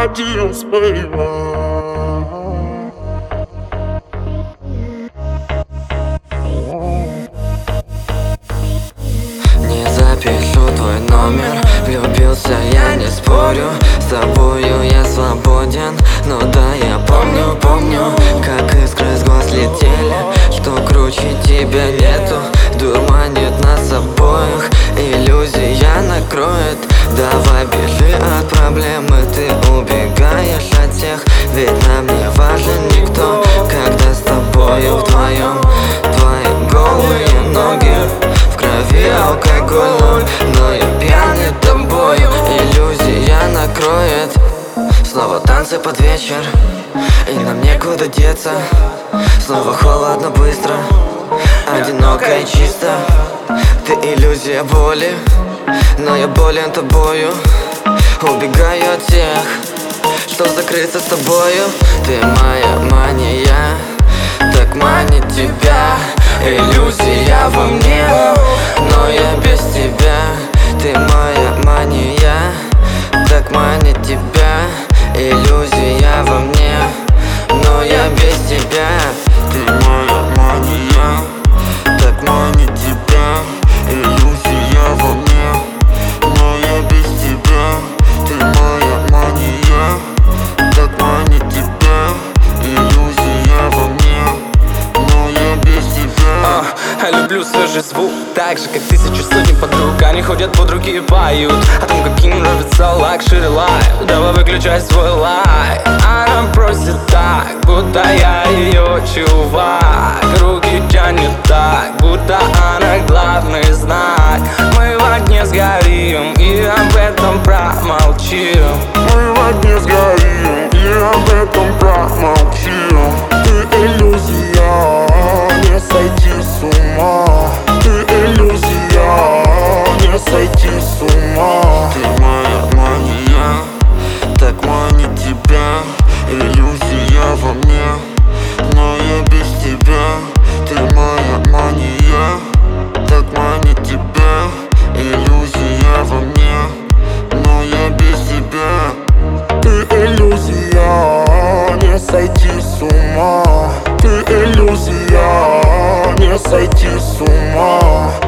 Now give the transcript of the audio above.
Adios, baby. Не запишу твой номер, влюбился, я не спорю. С тобою я свободен, но да, я помню, как искры с глаз летели. Что круче тебя нету, дурманит нас обоих. Иллюзия накроет, давай бежи от проблемы. Ты убегаешь от всех, ведь нам не важен никто. Когда с тобою вдвоем, твои голые ноги, в крови алкоголь ноль, но я пьяный тобою. Иллюзия накроет, снова танцы под вечер, и нам некуда деться. Снова холодно быстро, одиноко и чисто. Ты иллюзия боли, но я болен тобою. Убегаю от всех, чтоб закрыться с тобою. Ты моя мания, так манит тебя. Иллюзия во мне, но я без тебя. Ты моя мания, так манит тебя. Иллюзия во мне, но я без тебя. Ты моя мания, так манит тебя. Иллюзия во мне, но я без тебя. Ты моя мания, так манит тебя. Иллюзия во мне, но я без тебя. Люблю свежий звук, так же, как тысячи сотен подруг. Они ходят под руки и поют о том, как им нравится лакшери лайф. Давай выключай свой лайф. Она просит так, будто я ее чувак. Руки тянет так, будто она главный знак. Мы в огне сгорим и об этом промолчим. Мы в огне сгорим и об этом промолчим. Ты иллюзия, не сойти с ума. Ты иллюзия, не сойти с ума. Ты моя мания, так манит тебя. Иллюзия во мне, но я без тебя. Ты моя мания, так манит тебя. Иллюзия во мне, но я без тебя. Ты иллюзия, не сойти с ума. Ты иллюзия, не сойти с ума.